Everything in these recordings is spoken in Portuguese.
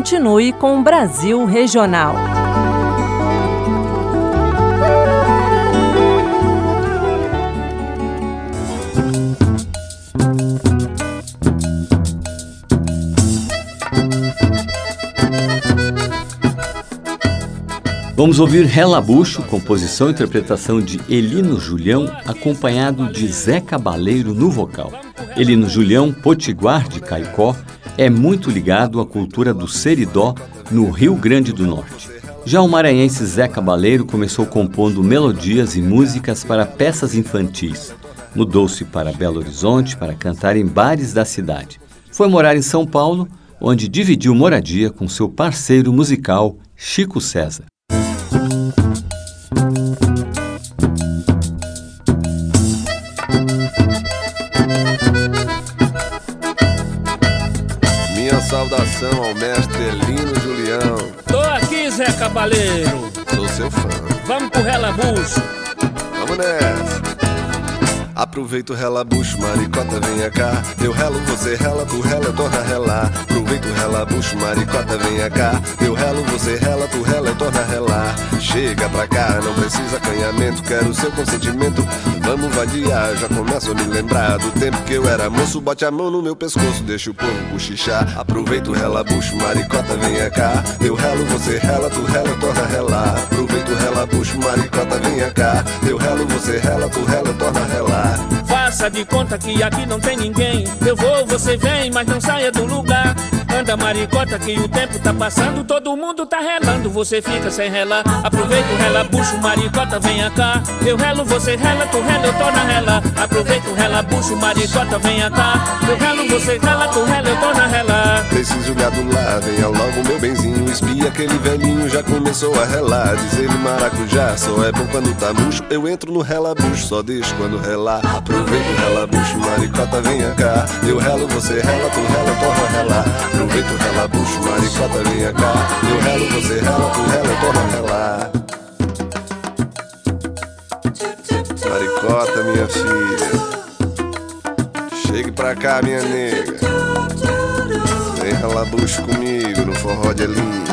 continue com o Brasil Regional. Vamos ouvir Relabucho, composição e interpretação de Elino Julião, acompanhado de Zé Cabaleiro no vocal. Elino Julião, potiguar de Caicó, é muito ligado à cultura do seridó no Rio Grande do Norte. Já o maranhense Zé Cabaleiro começou compondo melodias e músicas para peças infantis. Mudou-se para Belo Horizonte para cantar em bares da cidade. Foi morar em São Paulo, onde dividiu moradia com seu parceiro musical, Chico César. Minha saudação ao mestre Elino Julião. Tô aqui, Zé Cabaleiro. Sou seu fã. Vamos pro Relabucho. Vamos nessa. Aproveita o relabucho, maricota, venha cá. Eu relo, você rela, tu rela, eu torno a relar. Aproveita o relabucho, maricota, venha cá. Eu relo, você rela, tu rela, eu torno a relar. Chega pra cá, não precisa acanhamento, quero seu consentimento. Vamos vadiar, já começo a me lembrar do tempo que eu era moço. Bote a mão no meu pescoço, deixa o povo cochichar. Aproveita o relabucho, maricota, venha cá. Eu relo, você rela, tu rela, eu torno a relar. Aproveita o relabucho, maricota, venha cá. Eu relo, você rela, tu rela, eu torno a relar. Faça de conta que aqui não tem ninguém. Eu vou, você vem, mas não saia do lugar. Anda maricota que o tempo tá passando, todo mundo tá relando, você fica sem relar. Aproveita o relabucho, maricota, venha cá. Eu relo, você rela, tu rela, eu torno a relar. Aproveita o relabucho, maricota, venha cá. Eu relo, você rela, tu rela, eu torno a relar. Preciso lhe adular, venha logo meu benzinho. Espia aquele velhinho, já começou a relar. Diz ele maracujá, só é bom quando tá murcho. Eu entro no relabucho, só deixo quando relar. Aproveita o relabucho, maricota, venha cá. Eu relo, você rela, tu rela, eu torno a relar. Aproveita o relabucho, maricota, venha cá. Eu relo, você rela, tu rela, eu torno a relar. Maricota, minha filha, chegue pra cá, minha nega. Vem relabucho comigo no forró de Elinho.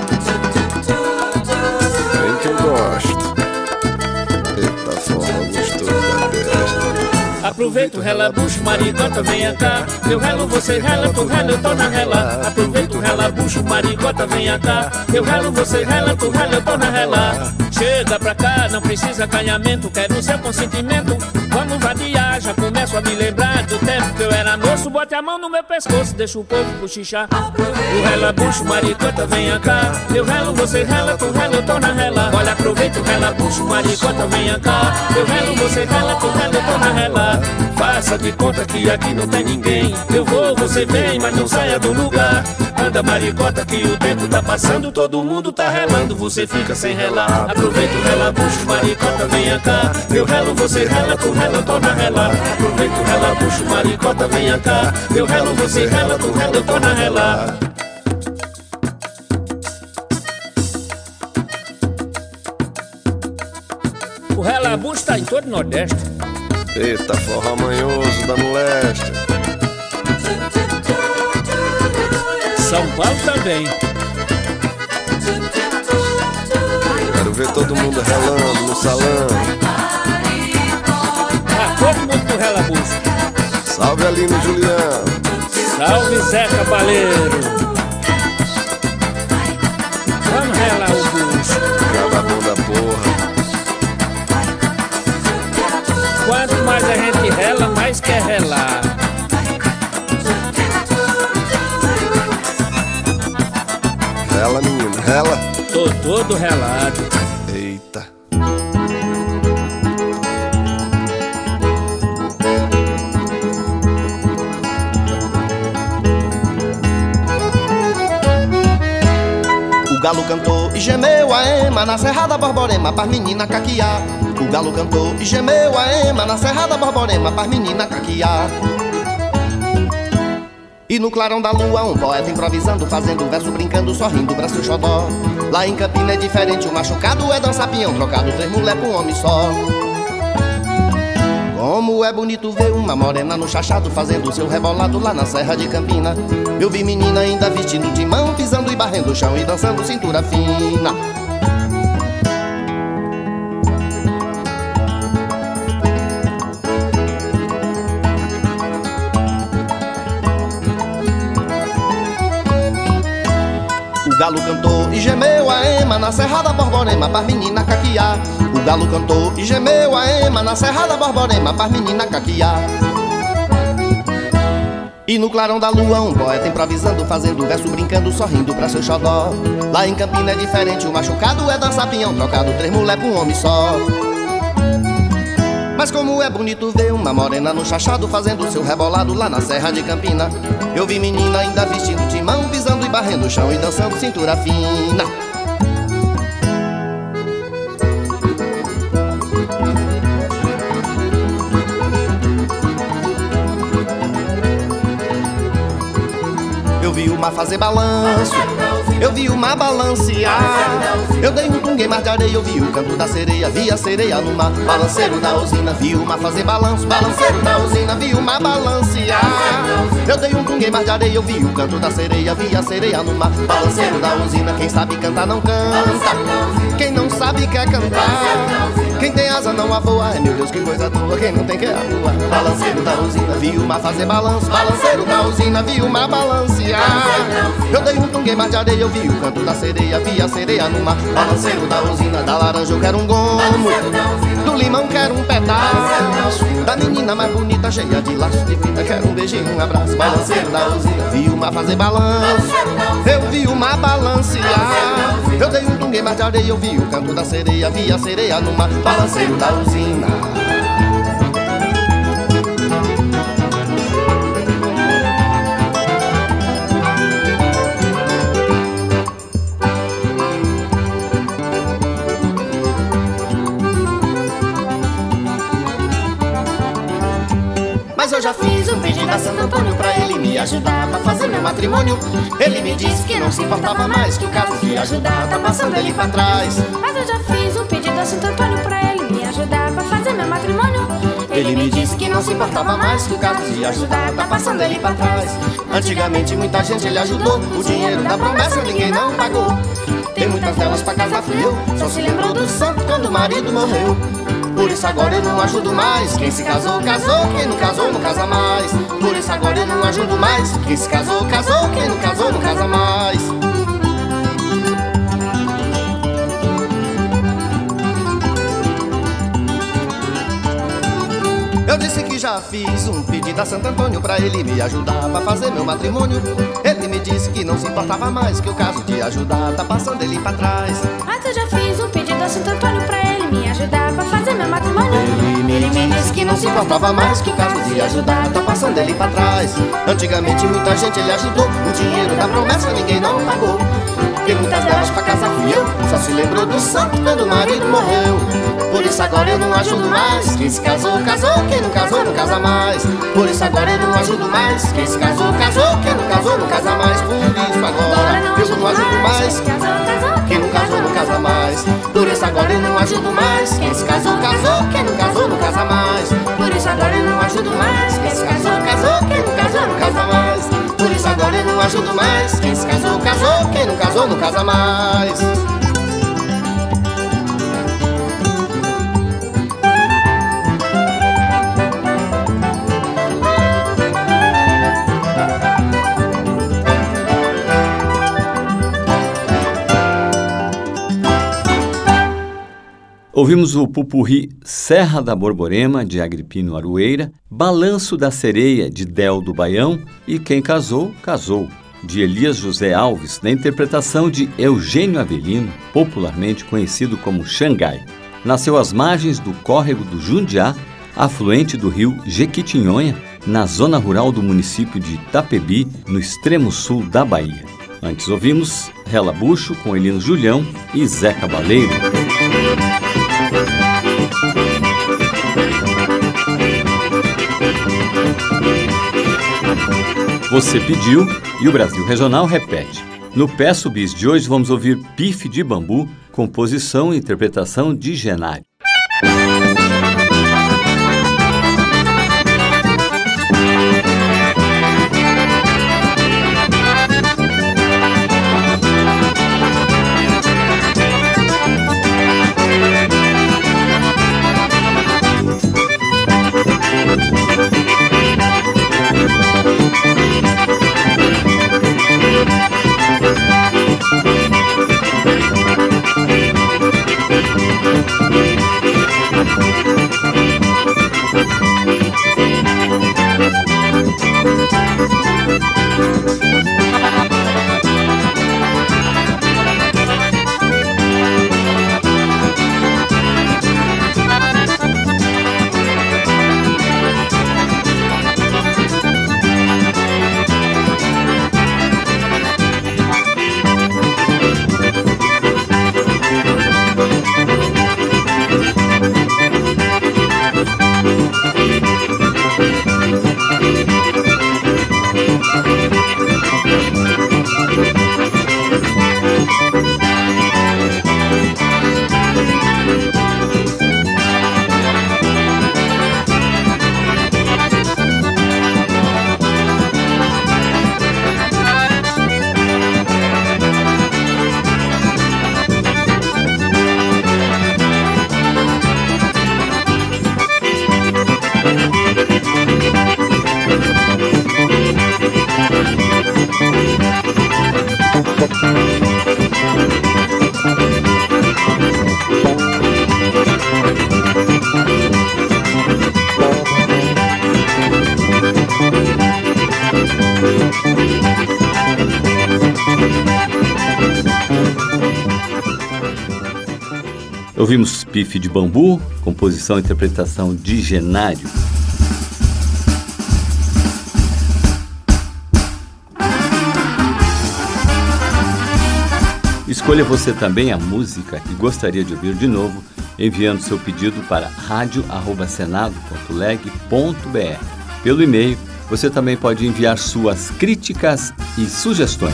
Vem que eu gosto. Eita, forró gostoso da testa. Aproveita o relabucho, maricota, venha cá. Eu relo, você rela, tu rela, eu torno a relar. Aproveita o relabucho, maricota, venha cá. Eu relo, você rela, tu rela, eu torno a relar. Chega pra cá, não precisa acanhamento, quero seu consentimento. Vamos vadiar, já começo a me lembrar do tempo que eu era moço. Bote a mão no meu pescoço, deixa o povo cochichar. O relabucho, maricota, venha cá. Eu relo, você rela, tu rela, eu torno a relar. Olha, aproveita o relabucho, maricota, venha cá. Eu relo, você rela, tu rela, eu torno a relar. Faça de conta que aqui não tem ninguém. Eu vou, você vem, mas não saia do lugar. Anda maricota que o tempo tá passando, todo mundo tá relando, você fica sem relar. Aproveita o relabucho, maricota, venha cá. Eu relo, você rela, tu rela, eu torno a relar. Aproveita o relabucho, maricota, venha cá. Eu relo, você rela, tu rela, eu torno a relar. O relabucho tá em todo o Nordeste. Eita, forró manhoso da moléstia. São Paulo também. Quero ver todo mundo relando no salão. Ah, todo mundo no relabucho. Salve Elino Julião. Salve Zé Cabaleiro. Vamos relar o bucho. Cada bom da porra. Quanto mais a gente rela, mais quer relar. Rela, menino, rela. Tô todo relado. Eita. O galo cantou e gemeu a ema na Serra da Borborema pras menina caquear. O galo cantou e gemeu a ema na Serra da Borborema pras menina caquear. E no clarão da lua um poeta improvisando, fazendo verso, brincando, sorrindo, braço xodó. Lá em Campina é diferente, o machucado é dançar pinhão trocado, 3 mulher pra um homem só. Como é bonito ver uma morena no chachado fazendo seu rebolado lá na Serra de Campina. Eu vi menina ainda vestindo de mão, pisando e barrendo o chão e dançando cintura fina. O galo cantou e gemeu a ema na Serra da Borborema pras menina caquear. O galo cantou e gemeu a ema na Serra da Borborema pras menina caquear. E no clarão da lua um poeta improvisando, fazendo verso, brincando, sorrindo pra seu xodó. Lá em Campina é diferente, o machucado é dançar pinhão trocado, 3 mulher pra um homem só. Mas como é bonito ver uma morena no chachado fazendo seu rebolado lá na Serra de Campina. Eu vi menina ainda vestindo timão, pisando e barrendo o chão e dançando cintura fina. Eu vi uma fazer balanço, eu vi uma balancear. Eu dei um tungue mar de areia, eu vi o canto da sereia, vi a sereia no mar, balanceiro da usina. Vi uma fazer balanço, balanceiro da usina, vi uma balancear. Eu dei um tungue mar de areia, eu vi o canto da sereia, vi a sereia no mar, balanceiro da usina. Quem sabe cantar não canta, quem não sabe quer cantar. Quem tem asa não avoa, é meu Deus que coisa boa. Quem não tem que avoar, balanceiro da usina. Vi uma fazer balanço, balanceiro da usina, vi uma balancear. Eu dei um tungue mar de areia, eu vi o canto da sereia, vi a sereia no mar, balanceiro da usina. Da laranja eu quero um gomo, do limão quero um pedaço, da menina mais bonita cheia de laços de fita quero um beijinho, um abraço, balanceiro da usina. Vi uma fazer balanço, eu vi uma balancear. Eu dei um tungue mar de areia, eu vi o canto da sereia, vi a sereia no mar, balanceiro da usina. Mas eu já fiz um pedido a Santo Antônio pra ele me ajudar pra fazer meu matrimônio. Ele me disse que não se importava mais, que o caso de ajudar tá passando ele pra trás. Mas eu já fiz um pedido a Santo Antônio pra ele me ajudar pra fazer meu matrimônio. Ele me disse que não se importava mais, que o caso de ajudar tá passando ele pra trás. Antigamente muita gente ele ajudou, o dinheiro da promessa ninguém não pagou. Tem muitas delas pra casa fui eu, só se lembrou do santo quando o marido morreu. Por isso agora eu não ajudo mais, quem se casou, casou, quem não casou, não casa mais. Por isso agora eu não ajudo mais, quem se casou, casou, quem não casou, não casa mais. Eu disse que já fiz um pedido a Santo Antônio pra ele me ajudar pra fazer meu matrimônio. Ele me disse que não se importava mais, que o caso de ajudar tá passando ele pra trás. Mas eu já fiz um pedido a Santo Antônio pra ele me ajudar pra fazer meu matrimônio. Ele me disse que não se importava mais, que o caso de ajudar tá passando ele pra trás. Antigamente muita gente ele ajudou, o dinheiro da promessa ninguém não pagou. Tem muitas delas pra casa fui eu, só se lembrou do santo quando o marido morreu. Por isso agora eu não ajudo mais, quem se casou, casou, quem não casou, não casa mais. Por isso agora eu não ajudo mais, quem se casou, casou, quem não casou, não casa mais. Por isso agora eu não ajudo mais, quem não casou, não casa mais. Por isso agora eu não ajudo mais, quem se casou, casou, quem não casou, não casa mais. Por isso agora eu não ajudo mais, quem se casou, casou, quem não casou, não casa mais. Por isso agora eu não ajudo mais, quem se casou, casou, quem não casou, não casa mais. Ouvimos o pupurri Serra da Borborema, de Agripino Arueira, Balanço da Sereia, de Del do Baião e Quem Casou, Casou, de Elias José Alves, na interpretação de Eugênio Avelino, popularmente conhecido como Xangai. Nasceu às margens do córrego do Jundiá, afluente do rio Jequitinhonha, na zona rural do município de Itapebi, no extremo sul da Bahia. Antes ouvimos Relabucho com Elino Julião e Zé Cabaleiro. Você pediu e o Brasil Regional repete. No Peço Bis de hoje vamos ouvir Pife de Bambu, composição e interpretação de Genário. Ouvimos Pife de Bambu, composição e interpretação de Genário. Escolha você também a música que gostaria de ouvir de novo, enviando seu pedido para radio@senado.leg.br. Pelo e-mail, você também pode enviar suas críticas e sugestões.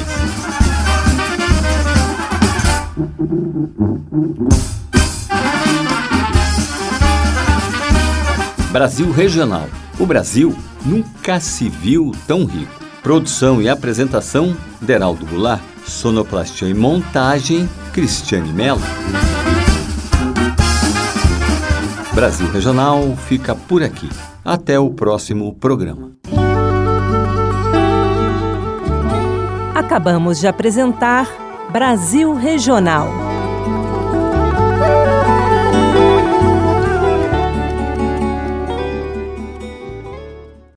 Brasil Regional. O Brasil nunca se viu tão rico. Produção e apresentação, Deraldo Goulart. Sonoplastia e montagem, Cristiane Mello. Brasil Regional fica por aqui. Até o próximo programa. Acabamos de apresentar Brasil Regional.